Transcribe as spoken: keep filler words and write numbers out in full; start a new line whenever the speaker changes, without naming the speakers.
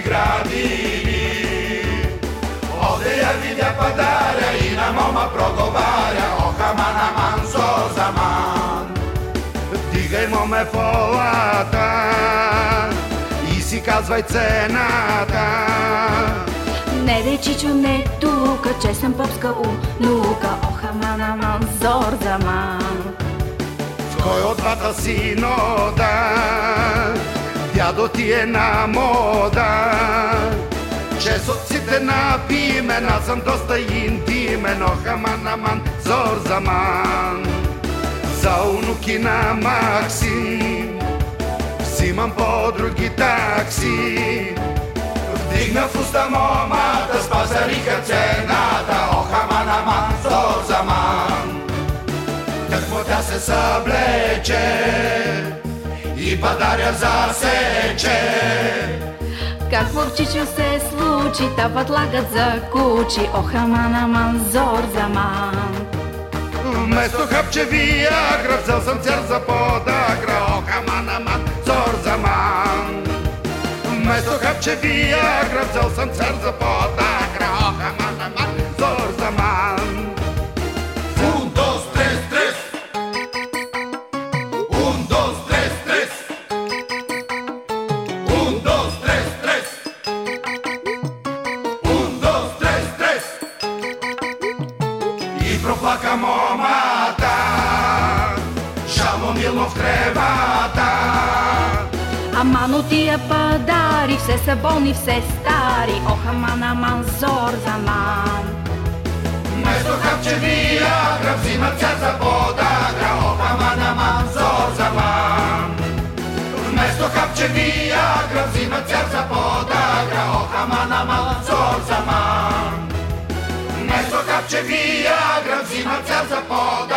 gradini. Ovde ja vidja padarja i na moma progovarja, oh aman, aman, zor zaman. Дигаймо ме в олата и си казвай цената.
Не дей, чичо, не тука, че съм попска унука, ох аман, аман, зор заман.
В кой от двата синода дядо ти е на мода? Чесоците напимен, аз съм доста интимен, ох аман, аман, зор заман. За унуки на Максим взимам по-други такси. Вдигна в уста момата, спазариха цената, ох аман, аман, зор заман. Тъкмо тя се съблече и падаря засече.
Какво в чичо се случи, та подлагат за кучи, ох аман, аман, зор заман.
Вместо хапче виагра взел съм цяр за подагра, ох аман, аман, зор заман. Вместо хапче виагра взел съм цяр за подагра, ох аман, аман, зор заман. Un, dos, tres, tres. Un, dos, tres, tres. Un, dos, tres, tres. Un, dos, tres, tres. И проплака момата, жално милно в тревата.
Амано тия падари, все са болни, все стари, ох аман, аман, зор заман.
Вместо хапче виагра взимат цяр за подагра, ох аман, аман, зор заман. Вместо хапче виагра взимат цяр за подагра, ох аман, аман, зор заман. Вместо хапче виагра взимат цяр за подагра.